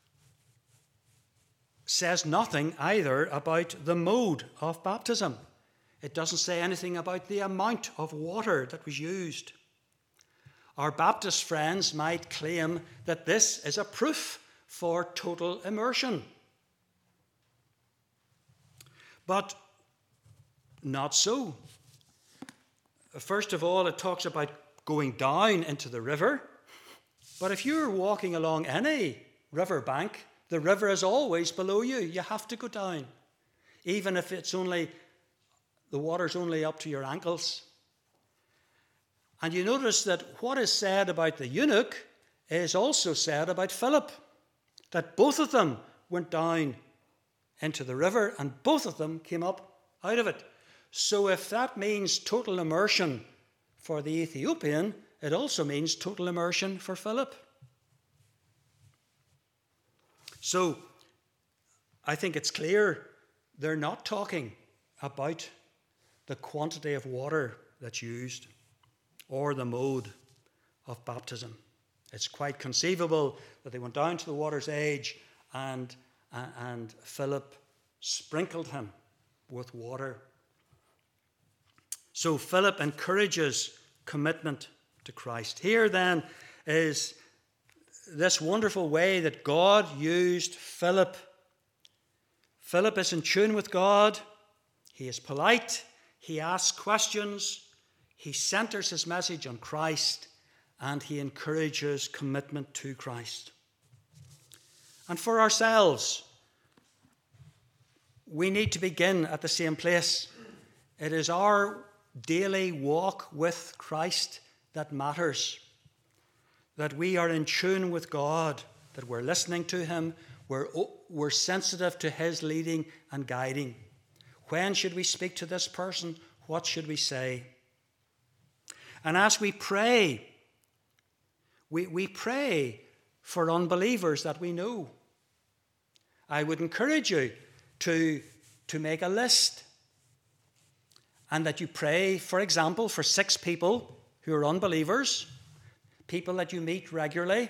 says nothing either about the mode of baptism. It doesn't say anything about the amount of water that was used. Our Baptist friends might claim that this is a proof for total immersion. But not so. First of all, it talks about going down into the river. But if you're walking along any river bank, the river is always below you. You have to go down, even if the water's only up to your ankles. And you notice that what is said about the eunuch is also said about Philip, that both of them went down into the river and both of them came up out of it. So if that means total immersion for the Ethiopian, it also means total immersion for Philip. So I think it's clear they're not talking about the quantity of water that's used or the mode of baptism. It's quite conceivable that they went down to the water's edge and Philip sprinkled him with water. So Philip encourages commitment to Christ. Here then is this wonderful way that God used Philip. Philip is in tune with God. He is polite. He asks questions. He centers his message on Christ, and he encourages commitment to Christ. And for ourselves, we need to begin at the same place. It is our daily walk with Christ that matters. That we are in tune with God, that we're listening to him, we're sensitive to his leading and guiding. When should we speak to this person? What should we say? And as we pray, we pray for unbelievers that we know. I would encourage you to make a list, and that you pray, for example, for 6 people who are unbelievers, people that you meet regularly.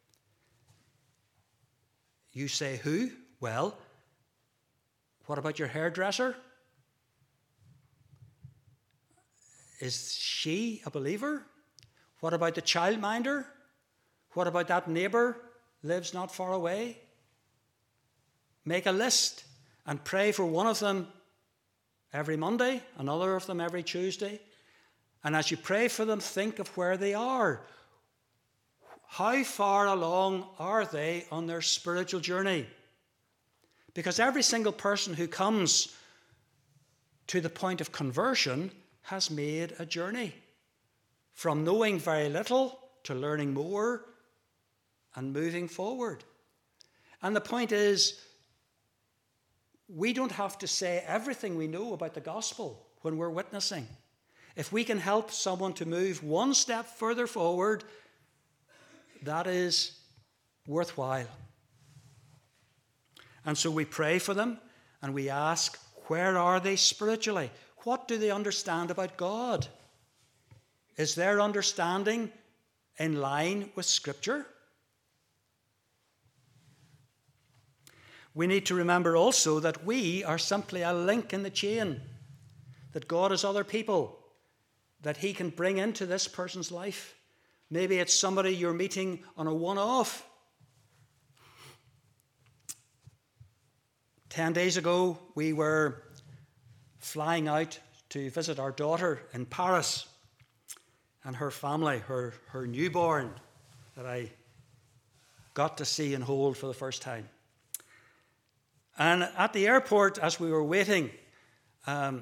You say, who? Well, what about your hairdresser? Is she a believer? What about the childminder? What about that neighbour lives not far away? Make a list and pray for one of them every Monday, another of them every Tuesday. And as you pray for them, think of where they are. How far along are they on their spiritual journey? Because every single person who comes to the point of conversion has made a journey from knowing very little to learning more and moving forward. And the point is, we don't have to say everything we know about the gospel when we're witnessing. If we can help someone to move one step further forward, that is worthwhile. And so we pray for them and we ask, where are they spiritually? What do they understand about God? Is their understanding in line with Scripture? We need to remember also that we are simply a link in the chain, that God has other people that he can bring into this person's life. Maybe it's somebody you're meeting on a one-off. 10 days ago, we were flying out to visit our daughter in Paris and her family, her newborn that I got to see and hold for the first time. And at the airport, as we were waiting, there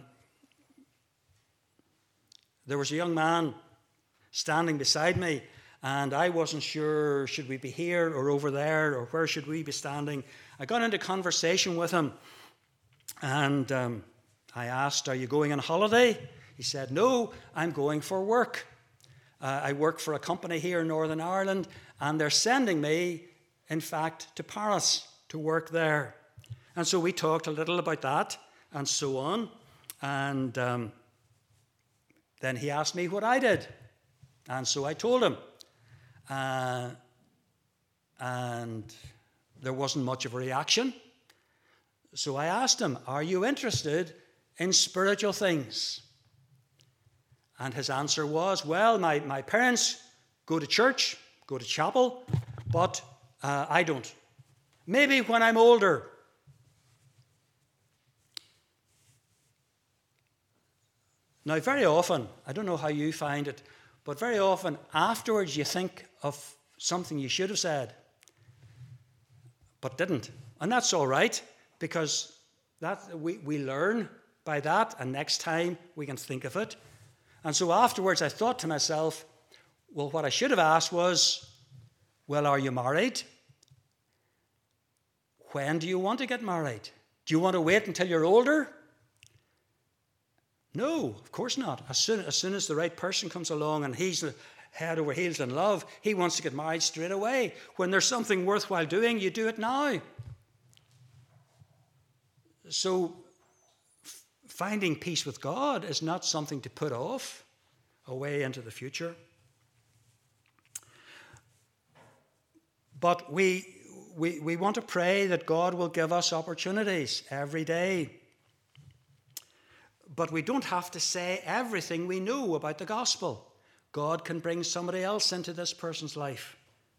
was a young man standing beside me, and I wasn't sure, should we be here or over there, or where should we be standing? I got into conversation with him, and I asked, are you going on holiday? He said, no, I'm going for work. I work for a company here in Northern Ireland, and they're sending me, in fact, to Paris to work there. And so we talked a little about that and so on. And then he asked me what I did. And so I told him. And there wasn't much of a reaction. So I asked him, are you interested in spiritual things? And his answer was, well, my parents go to church, go to chapel, but I don't. Maybe when I'm older. Now, very often, I don't know how you find it, but very often afterwards you think of something you should have said, but didn't. And that's all right, because we learn by that, and next time we can think of it. And so afterwards I thought to myself, well, what I should have asked was, well, are you married? When do you want to get married? Do you want to wait until you're older? No, of course not. As soon as the right person comes along and he's head over heels in love, he wants to get married straight away. When there's something worthwhile doing, you do it now. So finding peace with God is not something to put off away into the future. But we want to pray that God will give us opportunities every day. But we don't have to say everything we know about the gospel. God can bring somebody else into this person's life.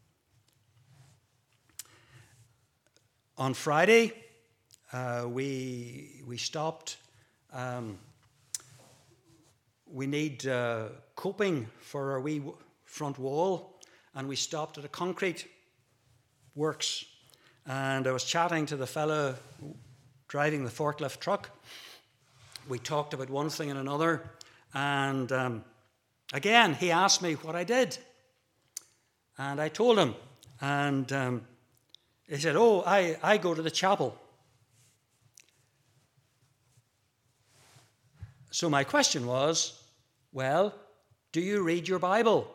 On Friday, we stopped. We need coping for our wee front wall, and we stopped at a concrete works. And I was chatting to the fellow driving the forklift truck. We talked about one thing and another, and again, he asked me what I did. And I told him, and he said, oh, I go to the chapel. So my question was, well, do you read your Bible?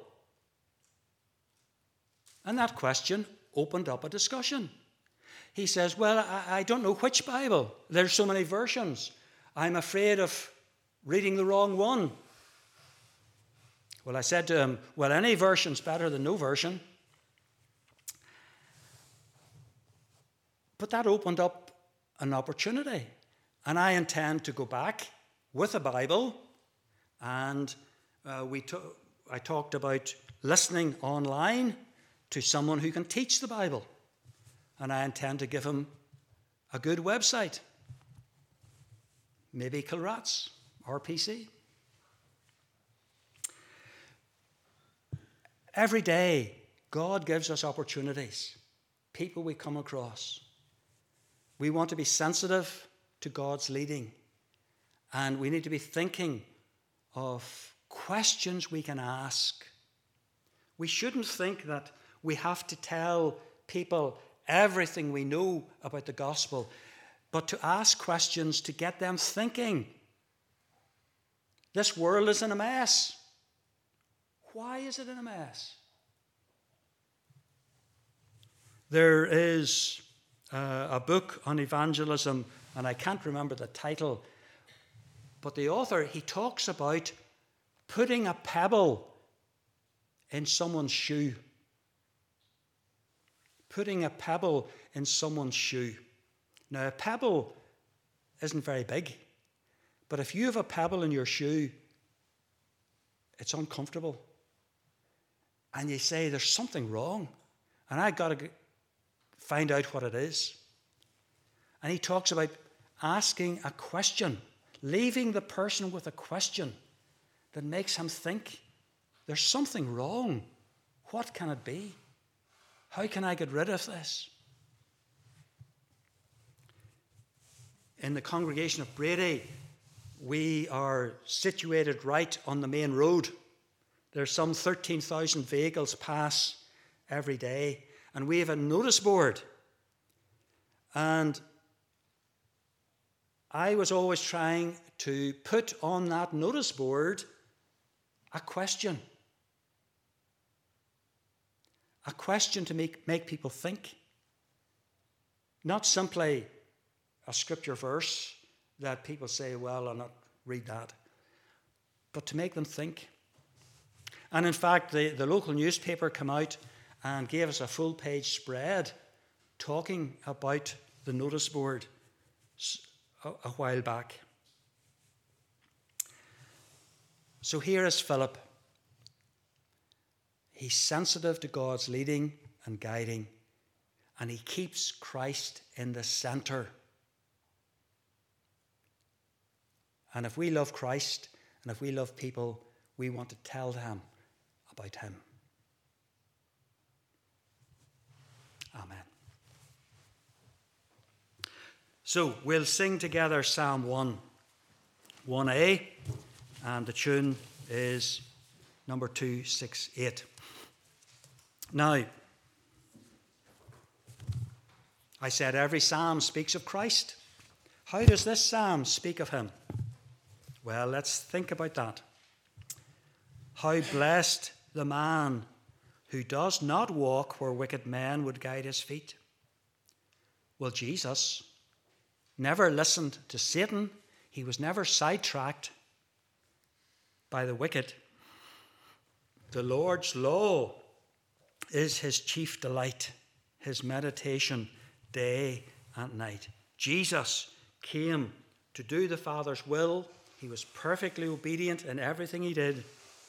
And that question opened up a discussion. He says, well, I don't know which Bible. There's so many versions. I'm afraid of reading the wrong one. Well, I said to him, well, any version's better than no version. But that opened up an opportunity. And I intend to go back with a Bible. And I talked about listening online to someone who can teach the Bible. And I intend to give him a good website. Maybe Kilrat's, RPC. Every day, God gives us opportunities, people we come across. We want to be sensitive to God's leading, and we need to be thinking of questions we can ask. We shouldn't think that we have to tell people everything we know about the gospel, but to ask questions to get them thinking. This world is in a mess. Why is it in a mess? There is a book on evangelism, and I can't remember the title, but the author, he talks about putting a pebble in someone's shoe. Putting a pebble in someone's shoe. Now, a pebble isn't very big, but if you have a pebble in your shoe, it's uncomfortable. And you say, there's something wrong, and I've got to find out what it is. And he talks about asking a question, leaving the person with a question that makes him think, there's something wrong. What can it be? How can I get rid of this? In the congregation of Brady, we are situated right on the main road. There's some 13,000 vehicles pass every day, and we have a notice board. And I was always trying to put on that notice board a question. A question to make people think. Not simply a scripture verse that people say, well, I'll not read that. But to make them think. And in fact, the local newspaper came out and gave us a full-page spread talking about the notice board a while back. So here is Philip. He's sensitive to God's leading and guiding, and he keeps Christ in the center. And if we love Christ, and if we love people, we want to tell them about him. Amen. So we'll sing together Psalm 1a, and the tune is number 268. Now, I said every psalm speaks of Christ. How does this psalm speak of him? Well, let's think about that. How blessed the man who does not walk where wicked men would guide his feet. Well, Jesus never listened to Satan. He was never sidetracked by the wicked. The Lord's law is his chief delight, his meditation day and night. Jesus came to do the Father's will. He was perfectly obedient in everything he did.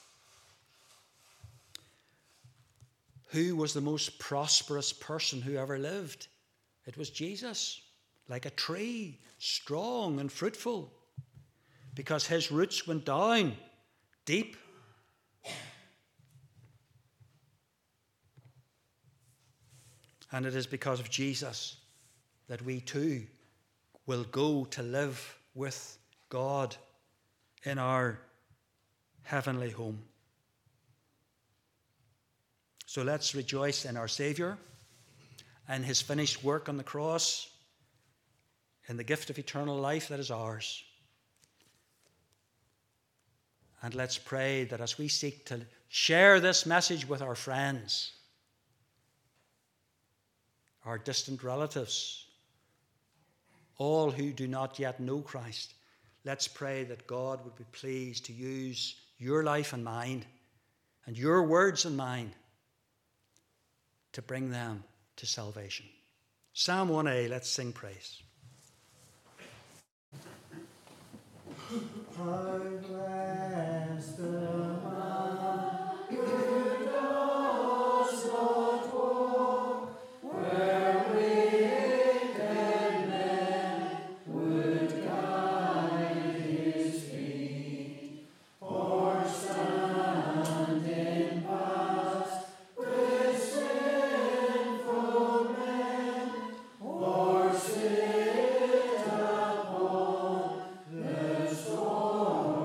Who was the most prosperous person who ever lived? It was Jesus, like a tree, strong and fruitful, because his roots went down deep. And it is because of Jesus that we too will go to live with God in our heavenly home. So let's rejoice in our Saviour and his finished work on the cross, in the gift of eternal life that is ours. And let's pray that as we seek to share this message with our friends, our distant relatives, all who do not yet know Christ, let's pray that God would be pleased to use your life and mine, and your words and mine, to bring them to salvation. Psalm 1a, let's sing praise. How blessed the man who does not walk where wicked men would guide his feet, or stand in paths with sinful men, or sit upon the storm.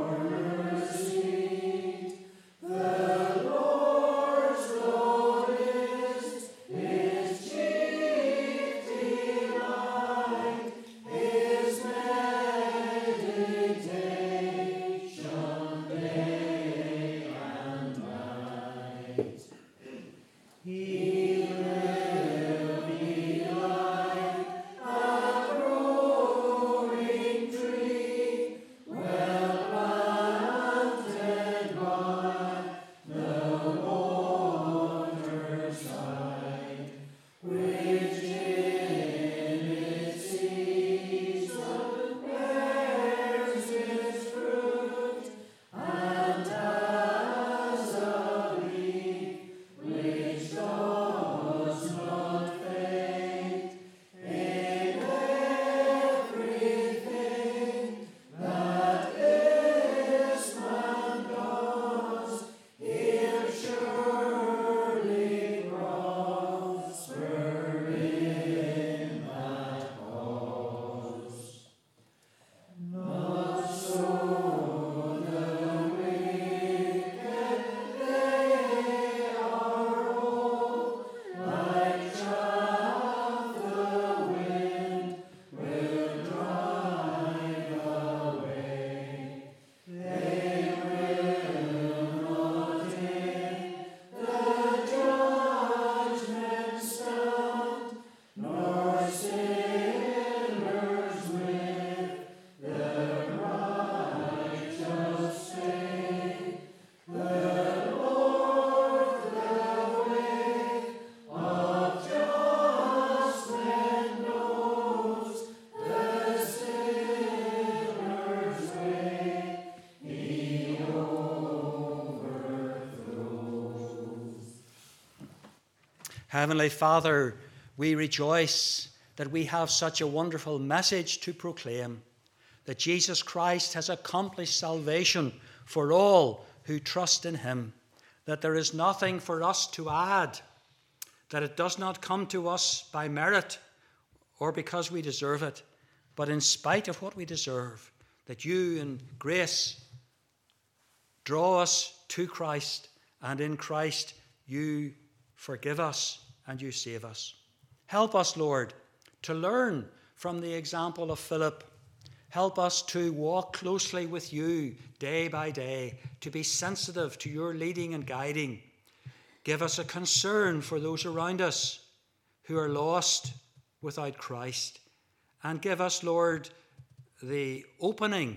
Heavenly Father, we rejoice that we have such a wonderful message to proclaim, that Jesus Christ has accomplished salvation for all who trust in him, that there is nothing for us to add, that it does not come to us by merit or because we deserve it, but in spite of what we deserve, that you in grace draw us to Christ, and in Christ you forgive us and you save us. Help us, Lord, to learn from the example of Philip. Help us to walk closely with you day by day, to be sensitive to your leading and guiding. Give us a concern for those around us who are lost without Christ. And give us, Lord, the opening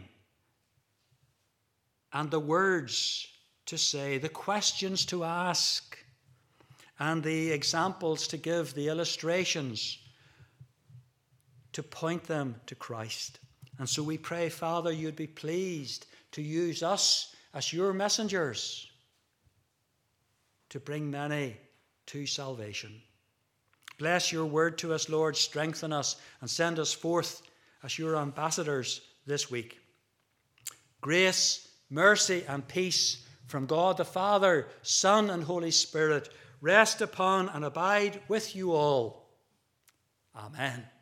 and the words to say, the questions to ask, and the examples to give, the illustrations to point them to Christ. And so we pray, Father, you'd be pleased to use us as your messengers to bring many to salvation. Bless your word to us, Lord. Strengthen us and send us forth as your ambassadors this week. Grace, mercy, and peace from God the Father, Son, and Holy Spirit rest upon and abide with you all. Amen.